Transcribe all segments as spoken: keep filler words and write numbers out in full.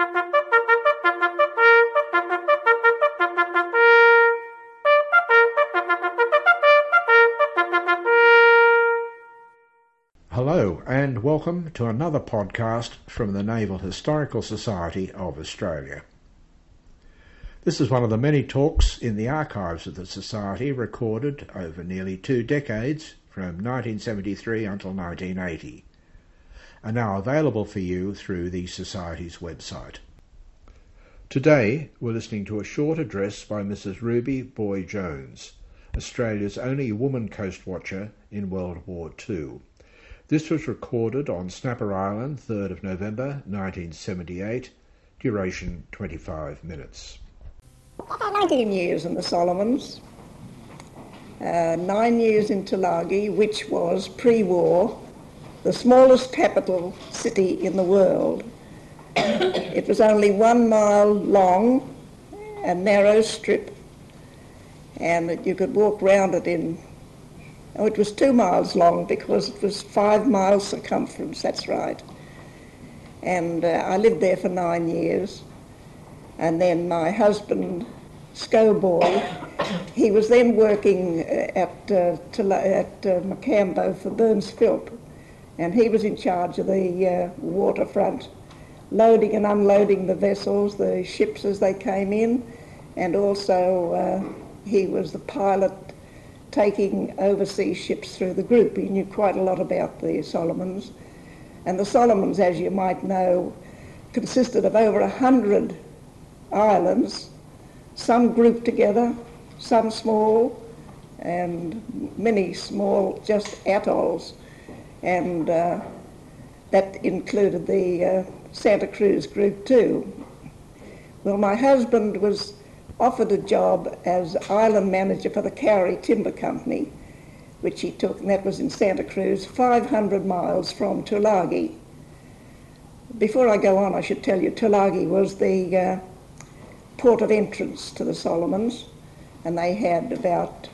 Hello and welcome to another podcast from the Naval Historical Society of Australia. This is one of the many talks in the archives of the Society recorded over nearly two decades from nineteen seventy-three until nineteen eighty, and now available for you through the Society's website. Today we're listening to a short address by Missus Ruby Boy-Jones, Australia's only woman coast watcher in World War Two. This was recorded on Snapper Island, third of November nineteen seventy-eight, duration twenty-five minutes. nineteen years in the Solomons, uh, nine years in Tulagi, which was pre-war the smallest capital city in the world. It was only one mile long, a narrow strip, and you could walk round it in Oh, it was two miles long because it was five miles circumference, that's right. And uh, I lived there for nine years. And then my husband, Schoboy, he was then working at, uh, at uh, Macambo for Burns Philp. And he was in charge of the uh, waterfront, loading and unloading the vessels, the ships as they came in. And also uh, he was the pilot taking overseas ships through the group. He knew quite a lot about the Solomons. And the Solomons, as you might know, consisted of over a hundred islands, some grouped together, some small, and many small, just atolls. And uh, that included the uh, Santa Cruz group too. Well, my husband was offered a job as island manager for the Cowrie Timber Company, which he took, and that was in Santa Cruz, five hundred miles from Tulagi. Before I go on, I should tell you, Tulagi was the uh, port of entrance to the Solomons, and they had about,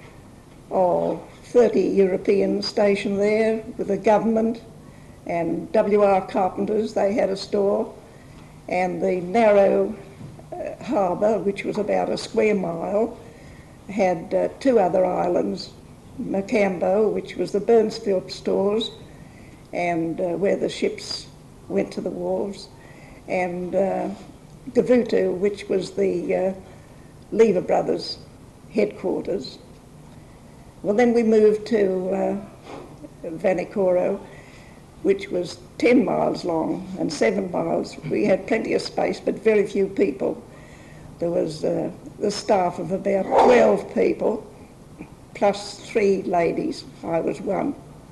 oh, thirty Europeans stationed there with the government, and W R Carpenters, they had a store, and the narrow Uh, harbour, which was about a square mile, had uh, two other islands, Macambo, which was the Burns Philp stores, and uh, where the ships went to the wharves, and uh, Gavutu, which was the uh, Lever Brothers headquarters. Well, then we moved to uh, Vanikoro, which was ten miles long and seven miles. We had plenty of space, but very few people. There was uh, the staff of about twelve people, plus three ladies. I was one.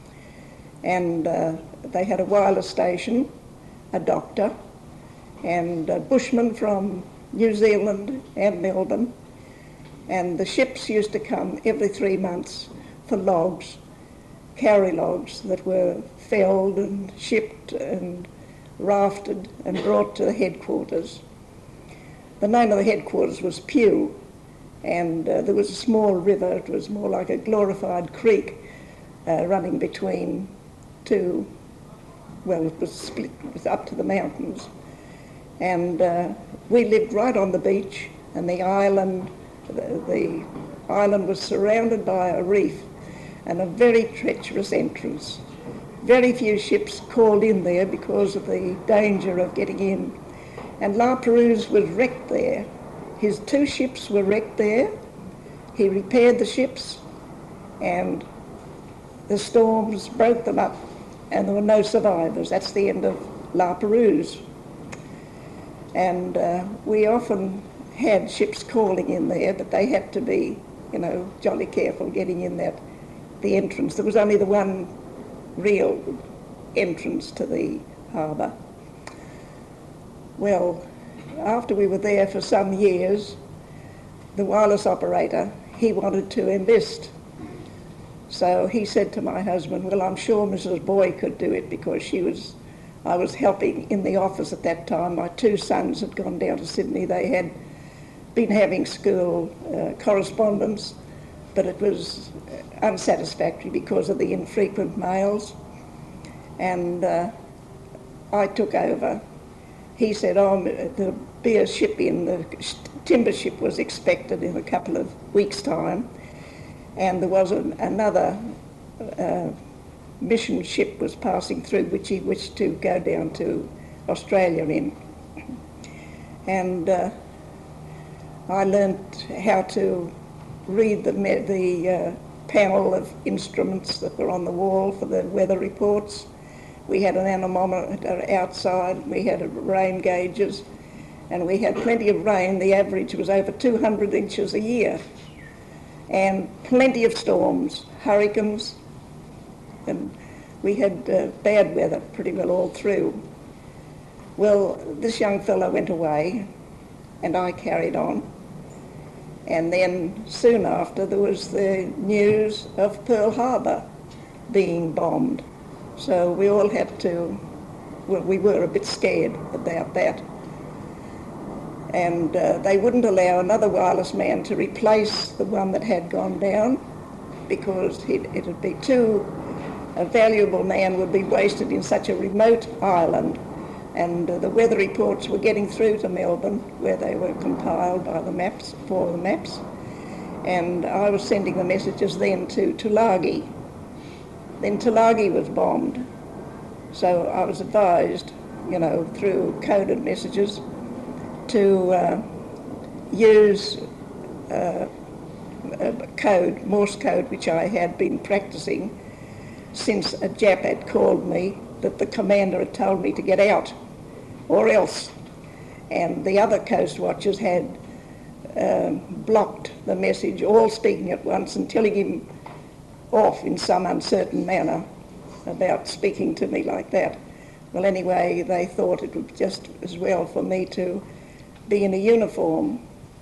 And uh, they had a wireless station, a doctor, and a bushman from New Zealand and Melbourne. And the ships used to come every three months for logs, carry logs that were felled and shipped and rafted and brought to the headquarters. The name of the headquarters was Pew, and uh, there was a small river. It was more like a glorified creek uh, running between two, well, it was split, it was up to the mountains. And uh, we lived right on the beach, and the island, the, the island was surrounded by a reef and a very treacherous entrance. Very few ships called in there because of the danger of getting in. And La Perouse was wrecked there. His two ships were wrecked there. He repaired the ships, and the storms broke them up, and there were no survivors. That's the end of La Perouse. And uh, we often had ships calling in there, but they had to be, you know, jolly careful getting in that, the entrance. There was only the one real entrance to the harbour. Well, after we were there for some years, the wireless operator, he wanted to enlist. So he said to my husband, well, I'm sure Missus Boy could do it, because she was, I was helping in the office at that time. My two sons had gone down to Sydney. They had been having school uh, correspondence, but it was unsatisfactory because of the infrequent mails. And uh, I took over, he said, oh, there'll be a ship in, the timber ship was expected in a couple of weeks' time, and there was an, another uh, mission ship was passing through which he wished to go down to Australia in. And uh, I learnt how to read the, the uh, panel of instruments that were on the wall for the weather reports. We had an anemometer outside, we had rain gauges, and we had plenty of rain. The average was over two hundred inches a year, and plenty of storms, hurricanes, and we had uh, bad weather pretty well all through. Well, this young fellow went away, and I carried on. And then soon after there was the news of Pearl Harbor being bombed. So we all had to, well, we were a bit scared about that. And uh, they wouldn't allow another wireless man to replace the one that had gone down, because it would be too, a valuable man would be wasted in such a remote island. And uh, the weather reports were getting through to Melbourne, where they were compiled by the maps, for the maps. And I was sending the messages then to Tulagi. Then Tulagi was bombed. So I was advised, you know, through coded messages to uh, use uh, a code, Morse code, which I had been practicing since a Jap had called me that the commander had told me to get out, or else. And the other coast watchers had um, blocked the message, all speaking at once and telling him off in some uncertain manner about speaking to me like that. Well, anyway, they thought it would be just as well for me to be in a uniform.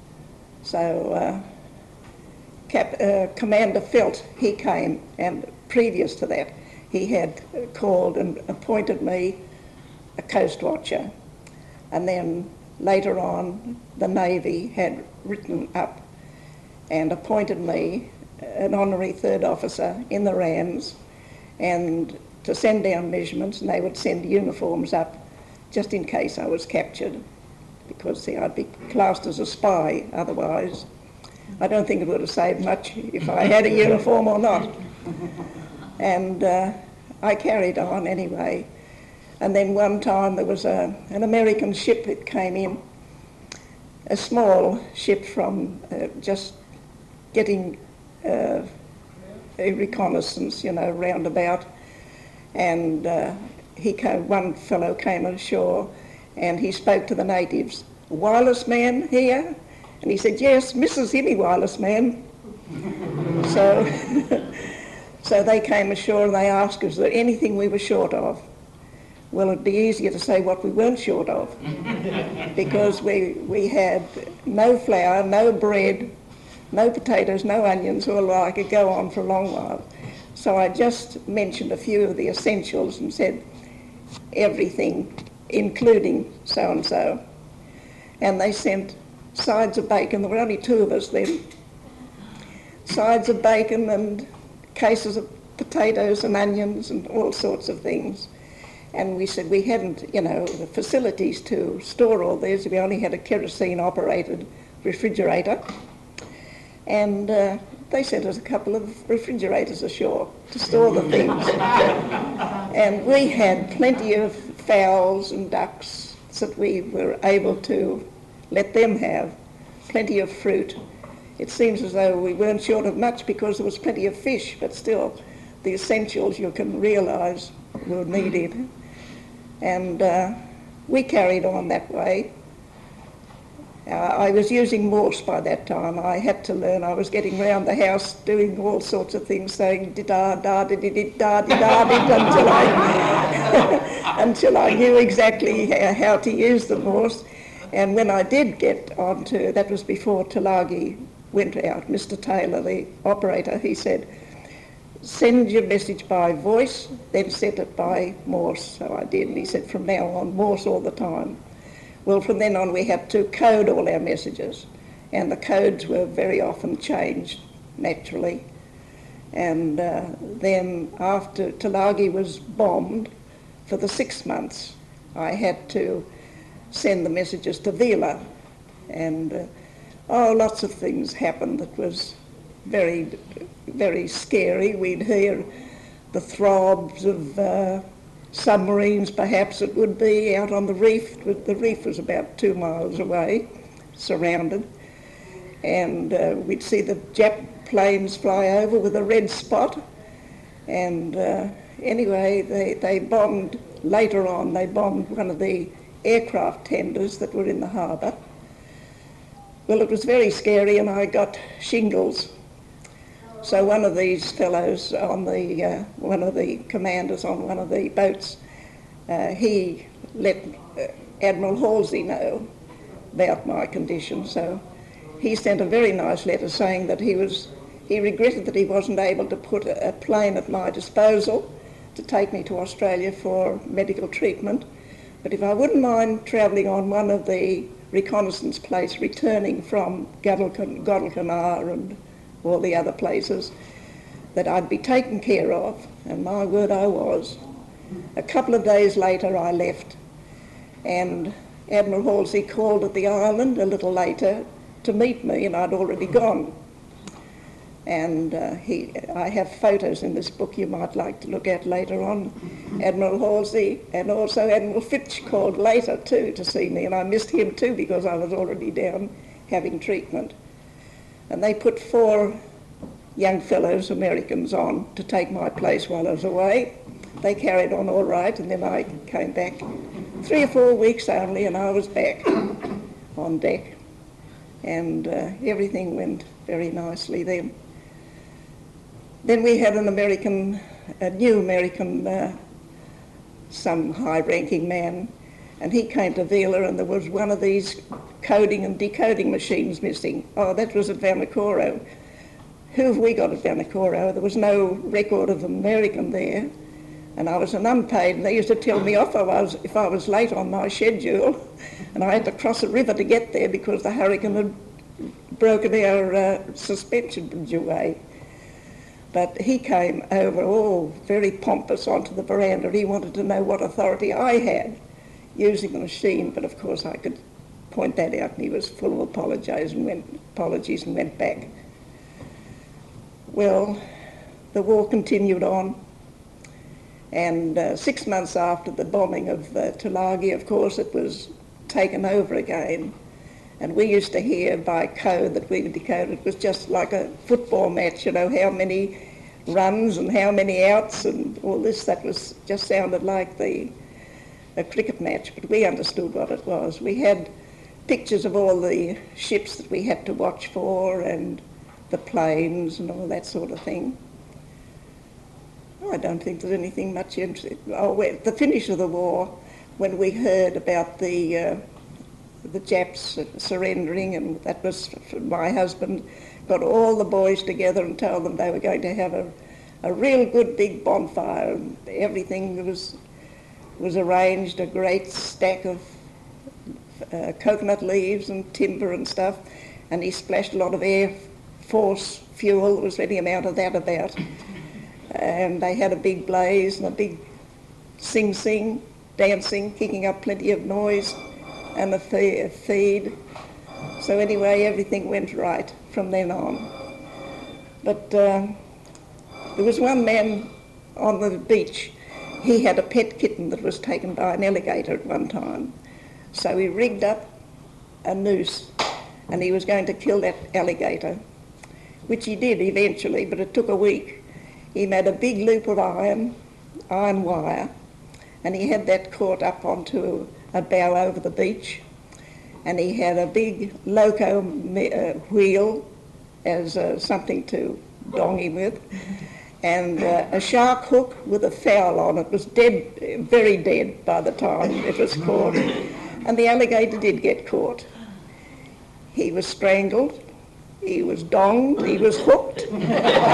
So uh, Cap, uh, Commander Felt, he came, and previous to that, he had called and appointed me a coast watcher. And then later on, the Navy had written up and appointed me an honorary third officer in the R A N S, and to send down measurements, and they would send uniforms up just in case I was captured, because see, I'd be classed as a spy otherwise. I don't think it would have saved much if I had a uniform or not. And uh, I carried on anyway. And then one time there was a, an American ship that came in, a small ship from uh, just getting uh, a reconnaissance, you know, roundabout. And uh, he came, one fellow came ashore and he spoke to the natives. Wireless man here? And he said, yes, Missus Himmy wireless man. so, so they came ashore and they asked us, is there anything we were short of? Well, it'd be easier to say what we weren't short of, because we, we had no flour, no bread, no potatoes, no onions, or I could go on for a long while. So I just mentioned a few of the essentials and said everything, including so-and-so. And they sent sides of bacon. There were only two of us then. Sides of bacon and cases of potatoes and onions and all sorts of things. And we said we hadn't, you know, the facilities to store all these. We only had a kerosene-operated refrigerator. And uh, they sent us a couple of refrigerators ashore to store the things. And we had plenty of fowls and ducks that we were able to let them have, plenty of fruit. It seems as though we weren't short of much because there was plenty of fish, but still the essentials you can realise were needed. And uh, we carried on that way. Uh, I was using Morse by that time. I had to learn. I was getting round the house doing all sorts of things, saying da da da da da da da until I until I knew exactly how to use the Morse. And when I did get onto, that was before Tulagi went out, Mister Taylor, the operator, he said, send your message by voice, then send it by Morse. So I did, and he said from now on, Morse all the time. Well, from then on we had to code all our messages, and the codes were very often changed naturally. And uh, then after Tulagi was bombed, for the six months, I had to send the messages to Vila. And, uh, oh, lots of things happened that was very, very scary. We'd hear the throbs of uh, submarines, perhaps it would be, out on the reef. The reef was about two miles away, surrounded. And uh, we'd see the Jap planes fly over with a red spot. And uh, anyway, they, they bombed, later on, they bombed one of the aircraft tenders that were in the harbour. Well, it was very scary, and I got shingles. So one of these fellows on the, uh, one of the commanders on one of the boats, uh, he let uh, Admiral Halsey know about my condition. So he sent a very nice letter saying that he was, he regretted that he wasn't able to put a, a plane at my disposal to take me to Australia for medical treatment. But if I wouldn't mind travelling on one of the reconnaissance planes returning from Guadalcanal and all the other places, that I'd be taken care of, and my word, I was. A couple of days later I left, and Admiral Halsey called at the island a little later to meet me, and I'd already gone. And uh, he, I have photos in this book you might like to look at later on. Admiral Halsey and also Admiral Fitch called later too to see me, and I missed him too because I was already down having treatment. And they put four young fellows, Americans, on to take my place while I was away. They carried on all right, and then I came back. Three or four weeks only, and I was back on deck. And uh, everything went very nicely then. Then we had an American, a new American, uh, some high-ranking man, and he came to Vila, and there was one of these coding and decoding machines missing. Oh, that was at Vanikoro. Who have we got at Vanikoro? There was no record of an American there, and I was an unpaid, and they used to tell me off I was, if I was late on my schedule, and I had to cross a river to get there because the hurricane had broken our uh, suspension bridge away. But he came over, all very pompous, onto the veranda. He wanted to know what authority I had using the machine, but of course I could point that out, and he was full of apologies and went, apologies and went back. Well, the war continued on, and uh, six months after the bombing of uh, Tulagi, of course, it was taken over again. And we used to hear by code that we decoded, it was just like a football match, you know, how many runs and how many outs and all this. That was just sounded like the a cricket match, but we understood what it was. We had pictures of all the ships that we had to watch for and the planes and all that sort of thing. Oh, I don't think there's anything much interesting. Oh, well, the finish of the war, when we heard about the uh, the Japs surrendering, and that was, my husband got all the boys together and told them they were going to have a, a real good big bonfire, and everything was was arranged, a great stack of uh, coconut leaves and timber and stuff, and he splashed a lot of Air Force fuel. There was any amount of that about, and they had a big blaze and a big sing-sing, dancing, kicking up plenty of noise, and a feed. So anyway, everything went right from then on. But uh, there was one man on the beach. He had a pet kitten that was taken by an alligator at one time. So he rigged up a noose, and he was going to kill that alligator, which he did eventually, but it took a week. He made a big loop of iron, iron wire, and he had that caught up onto a bough over the beach, and he had a big loco uh, wheel as uh, something to dong him with, and uh, a shark hook with a fowl on it. Was dead, very dead by the time it was caught, and the alligator did get caught. He was strangled, he was donged, he was hooked, and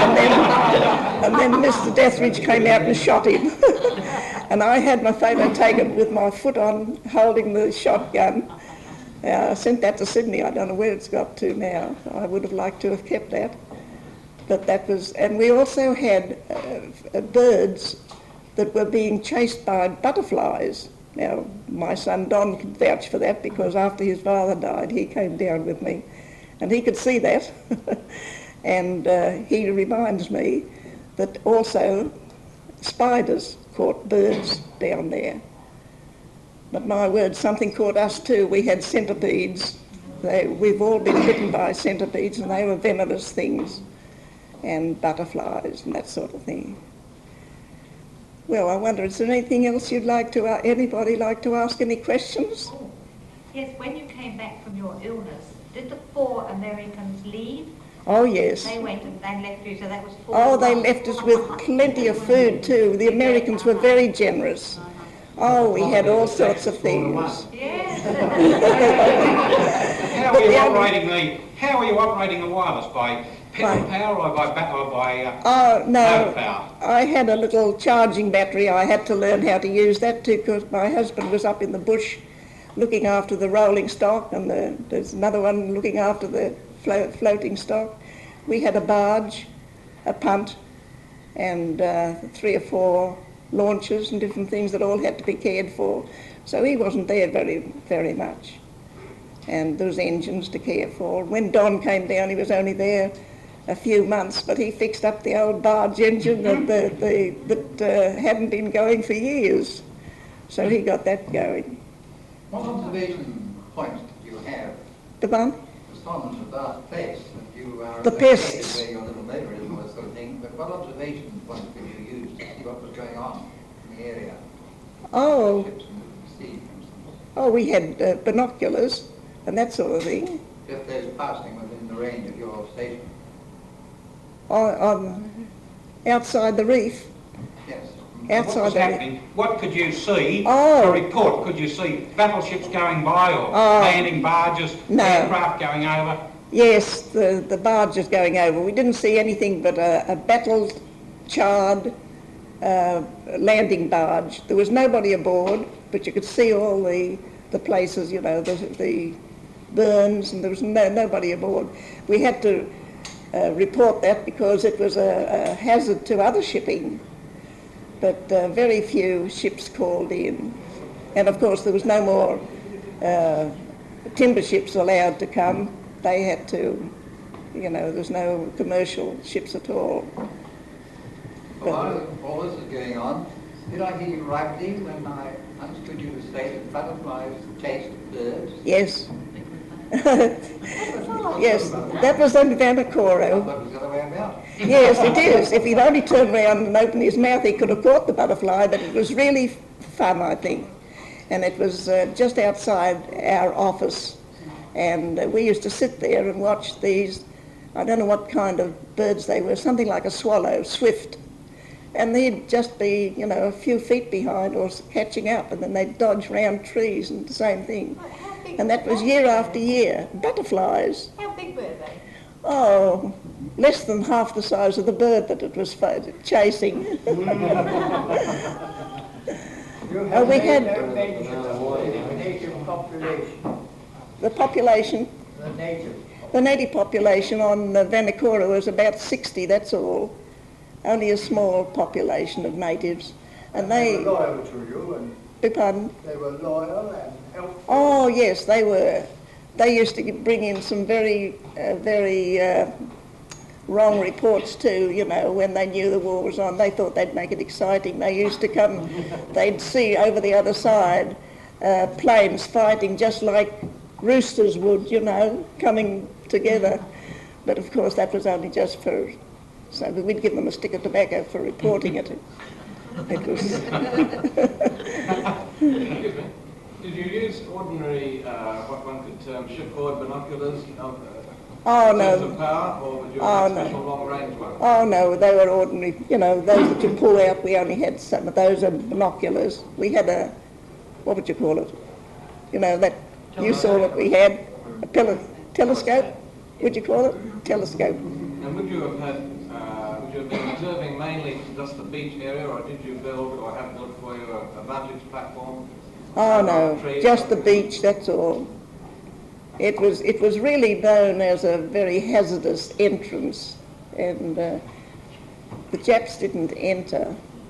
then, and then Mister Deathridge came out and shot him. And I had my photo taken with my foot on, holding the shotgun. Uh, I sent that to Sydney. I don't know where it's got to now. I would have liked to have kept that. But that was, and we also had uh, birds that were being chased by butterflies, Now, my son Don can vouch for that, because after his father died, he came down with me, and he could see that. And uh, he reminds me that also spiders caught birds down there. But my word, something caught us too. We had centipedes. They, we've all been bitten by centipedes, and they were venomous things, and butterflies and that sort of thing. Well, I wonder, is there anything else you'd like to, uh, anybody like to ask any questions? Oh, yes, when you came back from your illness, did the four Americans leave? Oh, yes. They went and they left you, so that was four. Oh, they left us with plenty of food too. The Americans were very generous. Oh, we had all sorts of things. Yes. How are you operating the, how are you operating the wireless? By petrol By- power or by, ba- or by uh, Oh, no, motor power? I had a little charging battery. I had to learn how to use that too, because my husband was up in the bush looking after the rolling stock, and the, there's another one looking after the flo- floating stock. We had a barge, a punt, and uh, three or four launches and different things that all had to be cared for. So he wasn't there very, very much. And there was engines to care for. When Don came down, he was only there a few months, but he fixed up the old barge engine that, the, the, that uh, hadn't been going for years. So he got that going. What observation points did you have? The one? The Solomons of that place that you are The located pests. where your little neighbour is and all that sort of thing, but what observation points did you use to see what was going on in the area? Oh, Ships in the sea, for instance. oh, we had uh, binoculars and that sort of thing. If there's passing within the range of your station. On, on outside the reef. Yes. What Outside was the reef. happening? What could you see Oh. to report? Could you see battleships going by or Oh. landing barges, No. aircraft going over? Yes, the, the barge is going over. We didn't see anything but a, a battled, charred uh, landing barge. There was nobody aboard, but you could see all the, the places, you know, the, the burns, and there was no, nobody aboard. We had to uh, report that because it was a, a hazard to other shipping, but uh, very few ships called in. And of course there was no more uh, timber ships allowed to come. They had to, you know, there's no commercial ships at all. Well, while all this is going on, did I hear you rightly when I understood you to say that butterflies taste birds? Yes. Yes, that was on I Vanikoro. thought it was the other way about. Yes, it is. If he'd only turned round and opened his mouth, he could have caught the butterfly, but it was really fun, I think. And it was uh, just outside our office. And uh, we used to sit there and watch these, I don't know what kind of birds they were, something like a swallow, swift. And they'd just be, you know, a few feet behind or catching up, and then they'd dodge round trees and the same thing. How big, And that was year after year. Butterflies. how big were they? Oh, less than half the size of the bird that it was fo- chasing. Oh, we had no mention of the native population. the population, The native. the native population on uh, Vanikoro was about sixty, that's all. Only a small population of natives. And They they, were loyal to you, and beg pardon? they were loyal and helpful. Oh, yes, they were. They used to bring in some very, uh, very uh, wrong reports too, you know, when they knew the war was on. They thought they'd make it exciting. They used to come, they'd see over the other side uh, planes fighting just like roosters would, you know, coming together. But of course that was only just for, so we'd give them a stick of tobacco for reporting it. It was... Excuse me. Did you use ordinary, uh, what one could term shipboard binoculars of Oh, uh, no. sense of power, or would you Oh, have no. special long-range ones? Oh no, they were ordinary, you know, those that you pull out. We only had some of those are binoculars. We had a, what would you call it? You know, that, you saw what we had, a tele, telescope, would you call it? Telescope. And would you have had, uh, would you have been observing mainly just the beach area, or did you build or have built for you a, a vantage platform? Oh Uh, no, trees? just the beach, that's all. It was, it was really known as a very hazardous entrance, and uh, the Japs didn't enter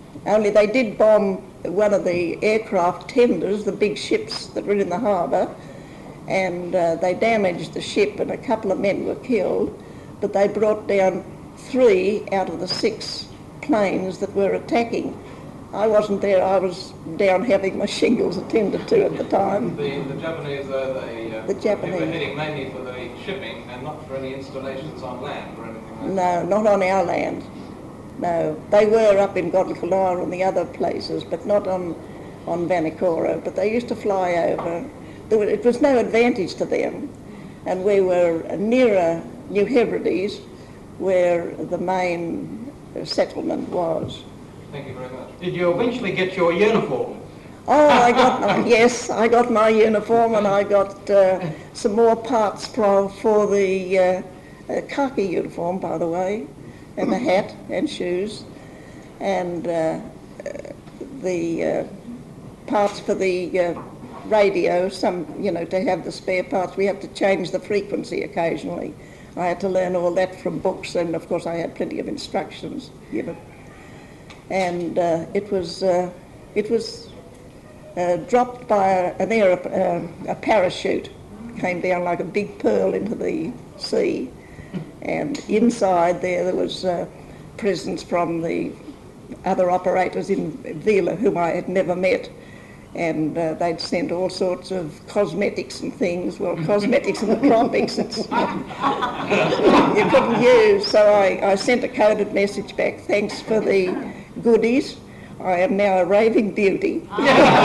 Only they did bomb one of the aircraft tenders, the big ships that were in the harbour, and uh, they damaged the ship and a couple of men were killed, but they brought down three out of the six planes that were attacking. I wasn't there, I was down having my shingles attended to at the time. The, the Japanese, uh, they, uh, The Japanese. they were heading mainly for the shipping and not for any installations on land or anything like No, not on our land. No, they were up in Guadalcanal and the other places, but not on, on Vanikoro. But they used to fly over. There were, it was no advantage to them. And we were nearer New Hebrides, where the main settlement was. Thank you very much. Did you eventually get your uniform? Oh, I got my, yes, I got my uniform, and I got uh, some more parts for, for the uh, uh, khaki uniform, by the way, and the hat and shoes, and uh, uh, the uh, parts for the uh, radio. Some, you know, to have the spare parts, we have to change the frequency occasionally. I had to learn all that from books, and of course I had plenty of instructions given. And uh, it was uh, it was uh, dropped by a, an air, uh, a parachute, came down like a big pearl into the sea, and inside there there was uh, presents from the other operators in Vila whom I had never met, and uh, they'd sent all sorts of cosmetics and things. Well, cosmetics in the tropics, it's you couldn't use. So I, I sent a coded message back, thanks for the goodies. I am now a raving beauty. Now,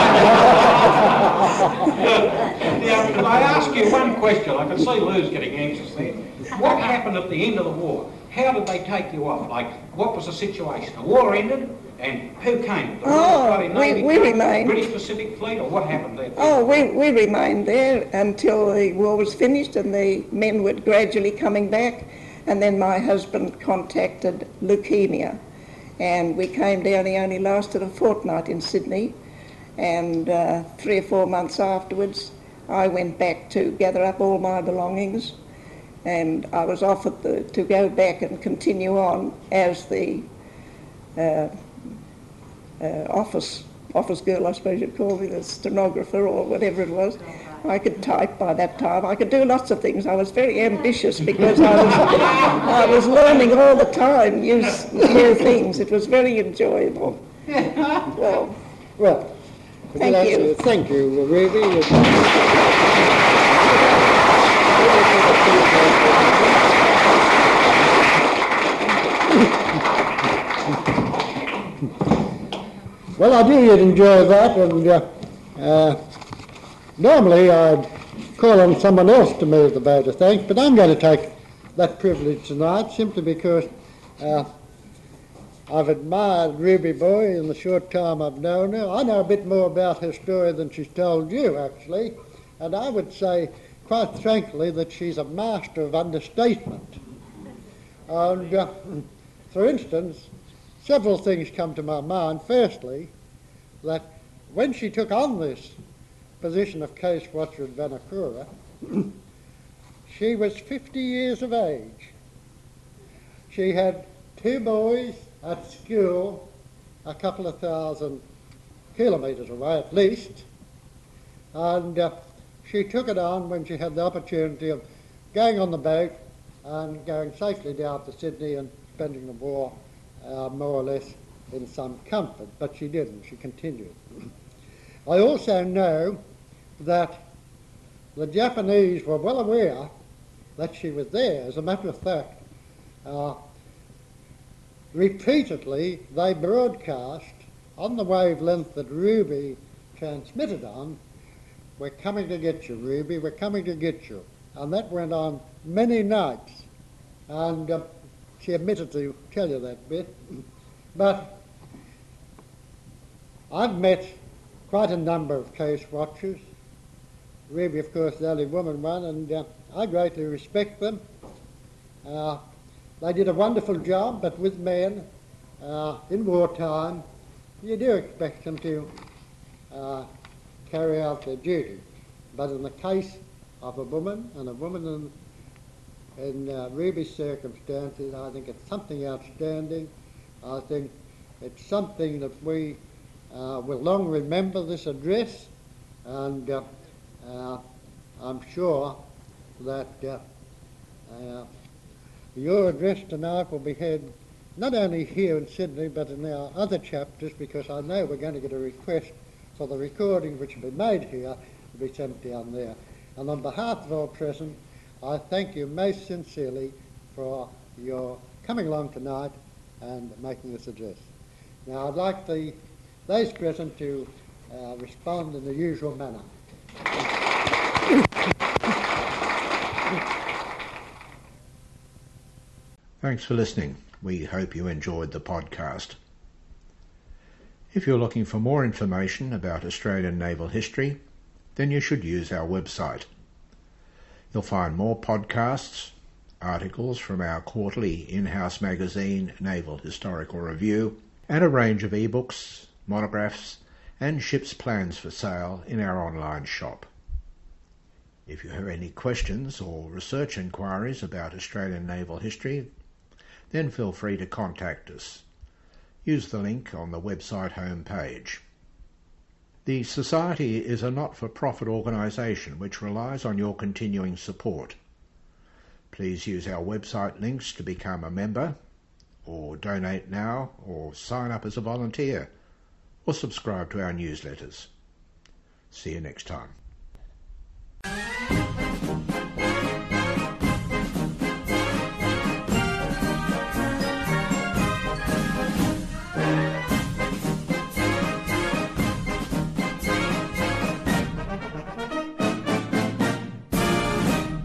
can I ask you one question? I can see Lou's getting anxious there. What happened at the end of the war? How did they take you off? Like, what was the situation? The war ended, and who came? The Oh, Royal Australian we- Navy we came? remained. British Pacific Fleet, or what happened there? Oh, we, we remained there until the war was finished and the men were gradually coming back, and then my husband contacted leukemia, and we came down. He only lasted a fortnight in Sydney, and uh, three or four months afterwards I went back to gather up all my belongings, and I was offered the, to go back and continue on as the uh, uh, office office girl, I suppose you'd call me, the stenographer or whatever it was. I could type by that time. I could do lots of things. I was very ambitious because I was I was learning all the time new, new things. It was very enjoyable. Well, Well, Thank well, you. uh, Thank you, Ruby. Well, I do enjoy that, and uh, uh, normally I'd call on someone else to move the vote of thanks, but I'm going to take that privilege tonight simply because uh, I've admired Ruby Boy in the short time I've known her. I know a bit more about her story than she's told you, actually, and I would say, quite frankly, that she's a master of understatement. And, uh, for instance, several things come to my mind. Firstly, that when she took on this position of case watcher at Vanikoro, she was fifty years of age. She had two boys at school a couple of thousand kilometres away at least, and uh, she took it on when she had the opportunity of going on the boat and going safely down to Sydney and spending the war uh, more or less in some comfort, but she didn't, she continued. I also know that the Japanese were well aware that she was there. As a matter of fact, uh, repeatedly they broadcast on the wavelength that Ruby transmitted on, "We're coming to get you, Ruby, we're coming to get you." And that went on many nights, and uh, she admitted to tell you that bit. But I've met quite a number of case watchers. Ruby, of course, the only woman one, and uh, I greatly respect them. Uh, they did a wonderful job, but with men, uh, in wartime, you do expect them to uh, carry out their duty. But in the case of a woman, and a woman in, in uh, Ruby's circumstances, I think it's something outstanding. I think it's something that we uh, will long remember, this address, and uh, uh, I'm sure that uh, uh, your address tonight will be heard not only here in Sydney but in our other chapters, because I know we're going to get a request for the recording which will be made here to be sent down there. And on behalf of all present, I thank you most sincerely for your coming along tonight and making this address. Now I'd like the, those present to uh, respond in the usual manner. Thanks for listening. We hope you enjoyed the podcast. If you're looking for more information about Australian naval history, then you should use our website. You'll find more podcasts, articles from our quarterly in-house magazine, Naval Historical Review, and a range of ebooks, monographs, and ship's plans for sale in our online shop. If you have any questions or research inquiries about Australian naval history, then feel free to contact us. Use the link on the website homepage. The Society is a not-for-profit organisation which relies on your continuing support. Please use our website links to become a member, or donate now, or sign up as a volunteer, or subscribe to our newsletters. See you next time.